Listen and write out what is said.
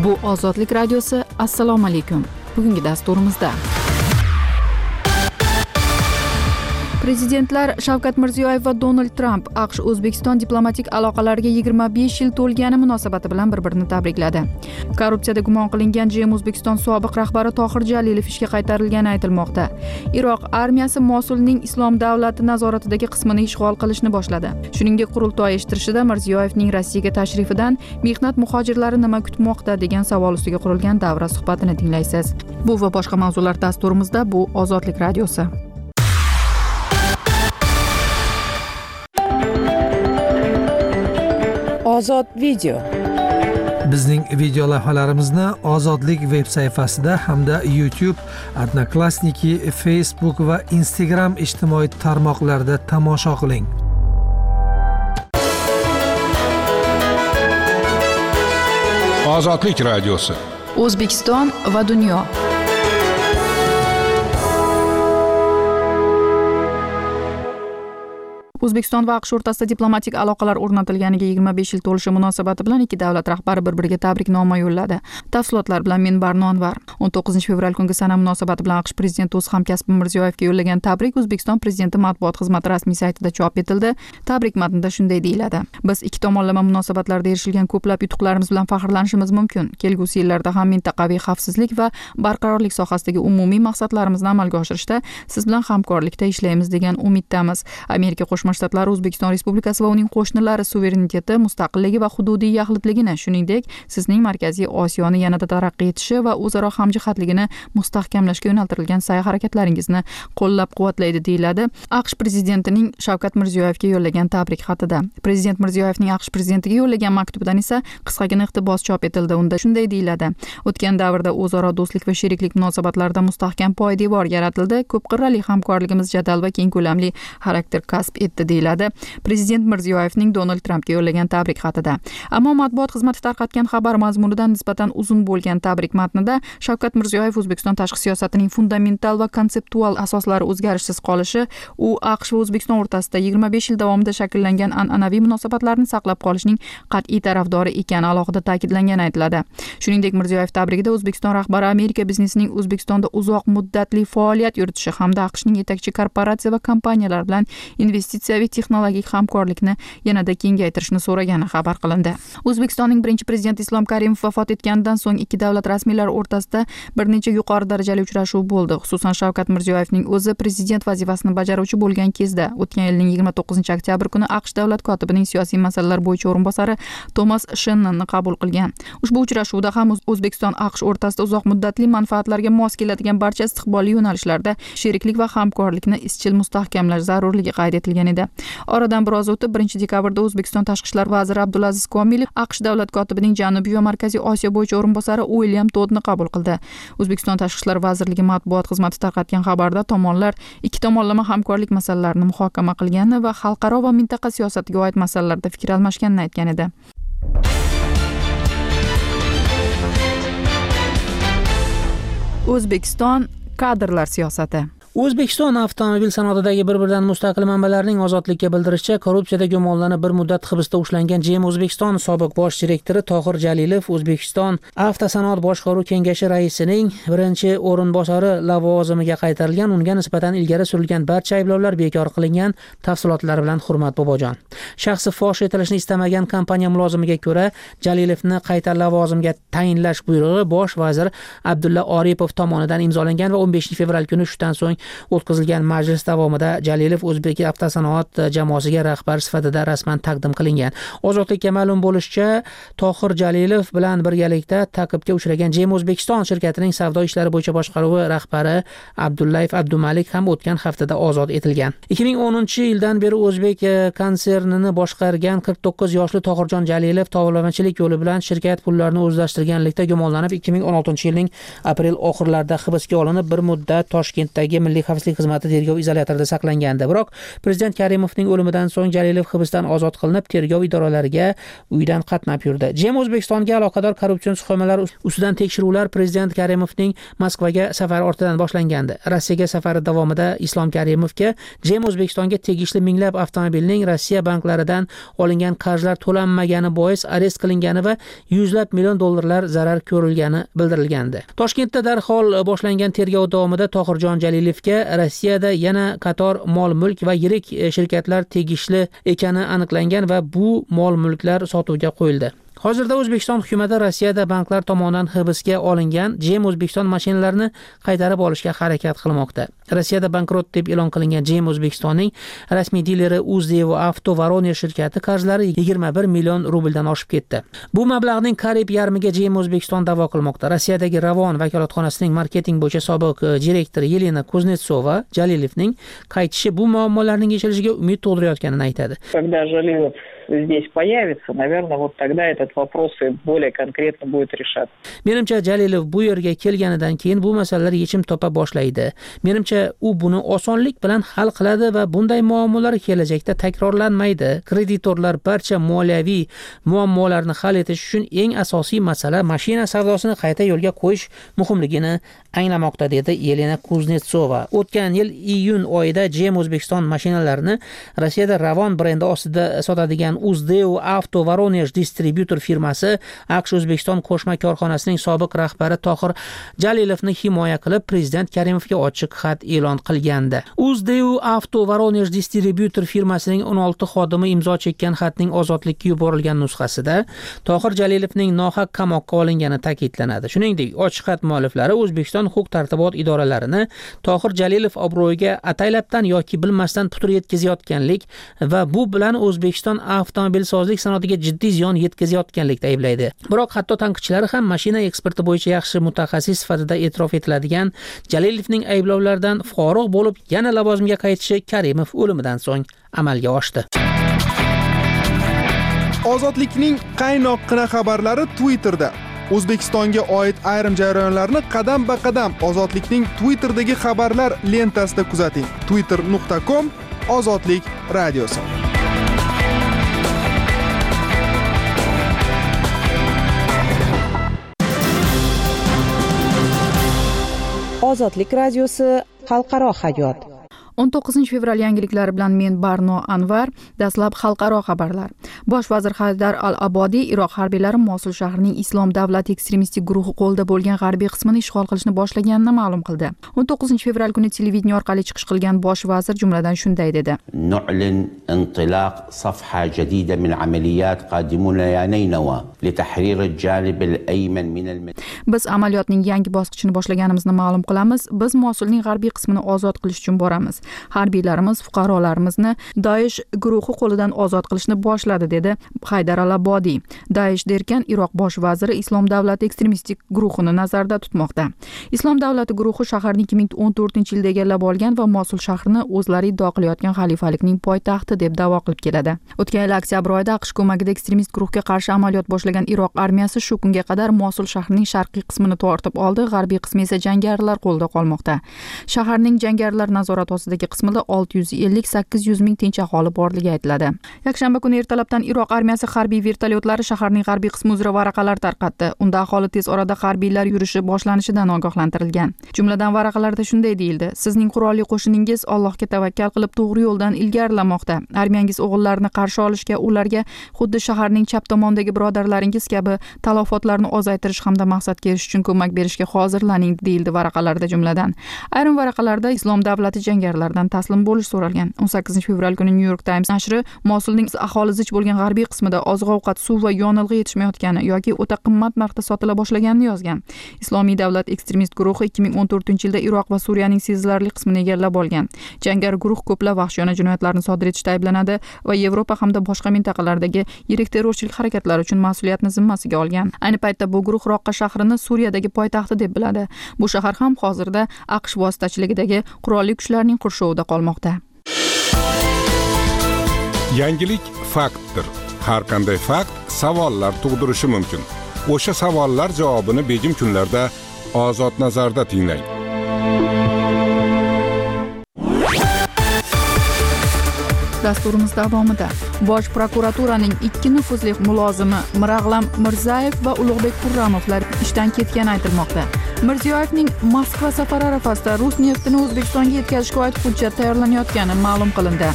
Bu Ozodlik radiosi. Assalomu alaykum. Bugungi dasturimizda Prezidentlar Shavkat Mirziyoyev va Donald Tramp AQSh O'zbekiston diplomatik aloqalariga 25 yil to'lgani munosabati bilan bir-birini tabrikladi. Korrupsiyada gumon qilingan GM O'zbekiston sobiq rahbari Tohir Jalilov ishga qaytarilgani aytilmoqda. Iroq armiyasi Mosulning Islom davlati nazoratidagi qismini ishg'ol qilishni boshladi. Shuningdek, qurultoy ishtirishida Mirziyoyevning Rossiyaga tashrifidan mehnat muhojirlari nima kutmoqda degan savol ustiga qurilgan davra suhbatini tinglaysiz. Bu va boshqa mavzular dasturimizda. Bu Ozodlik radiosi. Ozod video. Bizning video lavhalarimizni Ozodlik veb sayfasida hamda YouTube, Odnoklassniki, Facebook va Instagram ijtimoiy tarmoqlarida tomosha qiling. Ozodlik radiosi. O'zbekiston va dunyo. O'zbekiston va AQSh o'rtasida diplomatik aloqalar o'rnatilganiga 25 yil to'lishi munosabati bilan ikki davlat rahbari bir-biriga tabriknoma yo'lladi. Tafsilotlar bilan men Barno Anvar. 19 fevral kungi sana munosabati bilan AQSh prezidenti o'z hamkasbi Mirziyoyevga yo'llagan tabrik O'zbekiston prezidenti matbuot xizmati rasmiy saytida chop etildi. Tabrik matnida shunday deyiladi: Biz ikki tomonlama munosabatlarda erishilgan ko'plab yutuqlarimiz bilan faxrlanishimiz mumkin. Kelgusi yillarda ham mintaqaviy xavfsizlik va barqarorlik sohasidagi umumiy maqsadlarimizni amalga oshirishda siz bilan hamkorlikda ishlaymiz degan umiddamiz. Amerika Qo'shma Shtatlari O'zbekiston Respublikasi va uning qo'shnilari suvereniteti, mustaqilligi va hududiy yaxlitligini, shuningdek, sizning Markaziy Osiyoni yanada taraqqiy etishi va o'zaro hamjihatligini mustahkamlashga yo'naltirilgan sa'y-harakatlaringizni qo'llab-quvvatlaydi deyiladi AQSh prezidentining Shavkat Mirziyoyevga yo'llagan tabrik xatida. Prezident Mirziyoyevning AQSh prezidentiga yo'llagan maktubidan esa qisqagina iqtibos chop etildi. Unda shunday deyiladi: O'tgan davrda o'zaro do'stlik va sheriklik munosabatlarida mustahkam poydevor yaratildi. Ko'p qirrali hamkorligimiz jadal va keng ko'lamli xarakter kasb etdi deyiladi Prezident Mirziyoyevning Donald Trampga yo'llagan tabrik xatida. Ammo matbuot xizmati tarqatgan xabar mazmunidan nisbatan uzun bo'lgan tabrik matnida Shavkat Mirziyoyev O'zbekiston tashqi siyosatining fundamental va konseptual asoslari o'zgarishsiz qolishi, u AQSh va O'zbekiston o'rtasida 25 yil davomida shakllangan an'anaviy munosabatlarni saqlab qolishning qat'iy tarafdori ekani alohida ta'kidlangani aytiladi. Shuningdek, Mirziyoyev tabrigida O'zbekiston rahbari Amerika biznesining O'zbekistonda uzoq muddatli faoliyat yuritishi hamda AQShning yetakchi korporatsiya va kompaniyalar bilan investitsiyaviy texnologik hamkorlikni yanada kengaytirishni so'ragani xabar qilindi. O'zbekistonning birinchi prezidenti Islom Karimov vafot etganidan so'ng ikki davlat rasmiylari o'rtasida bir necha yuqori darajali uchrashuv bo'ldi. Xususan, Shavkat Mirziyoyevning o'zi prezident vazifasini bajaruvchi bo'lgan kezda o'tgan yilning 29 oktyabr kuni AQSh davlat kotibining siyosiy masalalar bo'yicha o'rinbosari Tomas Shennonni qabul qilgan. Ushbu uchrashuvda ham O'zbekiston AQSh o'rtasida uzoq muddatli manfaatlarga mos keladigan barcha istiqbolli yo'nalishlarda sheriklik va hamkorlikni izchil mustahkamlash zarurligi qayd etilgan edi. Oradan biroz o'tib 1 dekabrda O'zbekiston tashqi ishlar vaziri Abdulaziz Komilov AQSh davlat kotibining Janubiy va Markaziy Osiyo bo'yicha o'rinbosari William Toddni qabul qildi. O'zbekiston tashqi ishlar vazirligi matbuot xizmati tarqatgan xabarda tomonlar ikki tomonlama hamkorlik masalalarini muhokama qilgani va xalqaro va mintaqa siyosatiga oid masalalarda fikr almashganini aytgan edi. O'zbekiston kadrlar siyosati. O'zbekiston avtomobil sanoatidagi bir-biridan mustaqil manbalarning ozodlikka bildirishicha korrupsiyada gumonlanib bir muddat hibsda ushlangan GM O'zbekiston sobiq bosh direktori Tohir Jalilov O'zbekiston Avtosanoat boshqaruv kengashi raisining birinchi o'rinbosari lavozimiga qaytarilgan. Unga nisbatan ilgari surilgan barcha ayblovlar bekor qilingan. Tafsilotlar bilan Hurmat Bobojon. Shaxsi fosh etilishni istamagan kompaniya mulozimiga ko'ra Jalilovni qayta lavozimga tayinlash buyrug'i bosh vazir Abdulla Oripov tomonidan imzolangan va 15 fevral kuni shundan so'ng o'tkazilgan majlis davomida Jalilov O'zbek avtosanoat jamoasiga rahbar sifatida rasman taqdim qilingan. Ozodlikka ma'lum bo'lishicha, Tohir Jalilov bilan birgalikda ta'qibga uchragan GM O'zbekiston shirkatining savdo ishlari bo'yicha boshqaruvi rahbari Abdullayev Abdumalik ham o'tgan haftada ozod etilgan. 2010-yildan beri O'zbek konsernini boshqargan 49 yoshli Tohirjon Jalilov tovlamachilik yo'li bilan shirkat pullarini o'zlashtirganlikda gumonlanib 2016-yilning aprel oxirlarida hibsga olinib, bir muddat Toshkentdagi Milliy xavfsizlik xizmati tergov izolyatorida saqlangandi. Biroq prezident Karimovning o'limidan so'ng Jalilov hibsdan ozod qilinib, tergov idoralariga uydan qatnab yurdi. JEM O'zbekistonga aloqador korrupsion suxromalar ustidan tekshiruvlar prezident Karimovning Moskvaga safari ortidan boshlangandi. Rossiyaga safari davomida Islom Karimovga JEM O'zbekistonga tegishli minglab avtomobilning Rossiya banklaridan olingan qarzlar to'lanmagani bois arest qilingani va yuzlab million dollarlar zarar ko'rilgani bildirilgandi. Toshkentda darhol boshlangan tergov davomida Tohirjon Jalilovga Rossiyada yana qator mol-mulk va yirik shirkatlar tegishli ekani aniqlangan va bu mol-mulklar sotuvga qo'yildi. Hozirda O'zbekiston hukumati Rossiyada banklar tomonidan hibsga olingan JEM O'zbekiston mashinalarini qaytarib olishga harakat qilmoqda. Rossiyada bankrot deb e'lon qilingan JEM O'zbekistonning rasmiy dileri Uzdevo Avto Voronezh shirkati qarzlari 21 million rubldan oshib ketdi. Bu mablag'ning qariyb yarmiga JEM O'zbekiston da'vo qilmoqda. Rossiyadagi Ravon vakolatxonasining marketing bo'yicha sobiq direktori Yelena Kuznetsova Jalilovning qaytishi bu muammolarning yechilishiga umid tug'dirayotganini aytadi. Когда Jalilov здесь появится, наверное, вот тогда этот вопрос более конкретно будет решаться. Menimcha Jalilov bu yerga kelganidan keyin bu masalalar yechim topa boshlaydi. Menimcha u buni osonlik bilan hal qiladi va bunday muammolar kelajakda takrorlanmaydi. Kreditorlar barcha moliyaviy muammolarni hal etish uchun eng asosiy masala mashina savdosini qayta yo'lga qo'yish muhimligini anglamoqda, dedi Yelena Kuznetsova. O'tgan yil iyun oyida JEM O'zbekiston mashinalarini Rossiyada Ravon brendi ostida sotadigan Uzdevo Avto Voronezh distributor firmasi AQSh O'zbekiston qo'shma korxonasining sobiq rahbari Tohir Jalilovni himoya qilib prezident Karimovga ochiq xat e'lon qilgandi. Uzdevo Avto Voronezh distributor firmasining 16 xodimi imzo chekkan xatning ozodlikka yuborilgan nusxasida Tohir Jalilovning nohaq qamoqqa olingani ta'kidlanadi. Shuningdek, ochiq xat mualliflari O'zbekiston huquq-tartibot idoralarini Tohir Jalilov obro'yiga ataylabdan yoki bilmasdan putur yetkazayotganlik va bu bilan O'zbekiston avtomobilsozlik sanoatiga jiddiy ziyon yetkazayotganlikda ayblaydi. Biroq hatto tanqidchilar ham mashina eksporti bo'yicha yaxshi mutaxassis sifatida e'tirof etiladigan Jalilovning ayblovlaridan forig' bo'lib, yana lavozimga qaytishi Karimov o'limidan so'ng amalga oshdi. Ozodlikning qaynoqqina xabarlari Twitterda. O'zbekistonga oid ayrim jarayonlarni qadam-ba-qadam Ozodlikning Twitterdagi xabarlar lentasida kuzating. twitter.com Ozodlik radiosi. Ozodlik radiosi xalqaro hayot. 19-fevral yangiliklari bilan men Barno Anvar. Dastlab xalqaro xabarlar. Bosh vazir Haydar al-Abodiy Iroq harbiylari Mosul shahrining Islom davlati ekstremistik guruhi qo'lida bo'lgan g'arbiy qismini ishg'ol qilishni boshlaganini ma'lum qildi. 19-fevral kuni televideniya orqali chiqish qilgan bosh vazir jumladan shunday dedi: "Nu'lin intilaq safha jadida min amaliyat qadimuna ya Naynawa li tahrir al-janib al-ayman min al." Biz amaliyotning yangi bosqichini boshlaganimizni ma'lum qilamiz. Biz Mosulning g'arbiy qismini ozod qilish uchun boramiz. Harbiylarimiz fuqarolarimizni Daesh guruhi qo'lidan ozod qilishni boshladi, dedi Haydar al-Abodiy. Daesh derkan Iroq bosh vaziri Islom davlati ekstremistik guruhini nazarda tutmoqda. Islom davlati guruhi shaharni 2014-yilda egallab olgan va Mosul shahrini o'zlari iddao qilayotgan xalifalikning poytaxti deb da'vo qilib keladi. O'tgan yil oktyabr oyida AQSh ko'magida ekstremist guruhga qarshi amaliyot boshlagan Iroq armiyasi shu kunga qadar Mosul shahrining sharqiy qismini tortib oldi, g'arbiy qismi esa jangarilar qo'lida qolmoqda. Shaharning jangarilar nazorati ostidagi qismida 650-800 ming tinch aholi borligi aytiladi. Yakshanba kuni ertalabdan Iroq armiyasi harbiy vertolyotlari shaharning g'arbiy qismi uzra varaqalar tarqatdi. Unda aholi tez orada harbiylar yurishi boshlanishidan ogohlantirilgan. Jumladan varaqalarda shunday deyildi: "Sizning qurolli qo'shiningiz Allohga tavakkal qilib to'g'ri yo'ldan ilgarilamoqda. Armiyangiz o'g'illarini qarshi olishga, ularga xuddi shaharning chap tomonidagi birodarlaringiz kabi talafotlarni ozaytirish hamda maqsadga erishish uchun ko'mak berishga hozirlaning", deyildi varaqalarda jumladan. Ayrim varaqalarda Islom davlati jangarilardan taslim bo'lish so'ralgan. 18-fevral kuni New York Times nashri Mosulning aholi zich bo'lgan g'arbiy qismida oziq-ovqat, suv va yonilg'i yetishmayotgani yoki o'ta qimmat narxda sotila boshlaganini yozgan. Islomiy davlat ekstremist guruhi 2014-yilda Iroq va Suriyaning sezilarli qismini egallab olgan. Jangari guruh ko'plab vahshiyona jinoyatlarni sodir etishda ayblanadi va Yevropa hamda boshqa mintaqalardagi yirik terrorchilik harakatlari uchun mas'uliyatni zimmasiga olgan. Ayni paytda bu guruh Roqqa shahrini Suriyadagi poytaxti deb biladi. Bu shahar ham hozirda AQSh vositachiligidagi qurolli kuchlarning qurshovida qolmoqda. Yangilik faktdir. Har qanday fakt savollar tug'dirishi mumkin. O'sha savollar javobini begim kunlarda Ozod nazarda tinglang. Dasturimiz davomida Bosh prokuraturaning 2 nufuzli mulozimi Mirag'lam Mirzayev va Ulug'bek Qurramovlar ishdan ketgani aytilmoqda. Mirziyoyevning Moskva safari arafasida rus neftini O'zbekistonga yetkazishga oid hujjat tayyorlanayotgani ma'lum qilindi.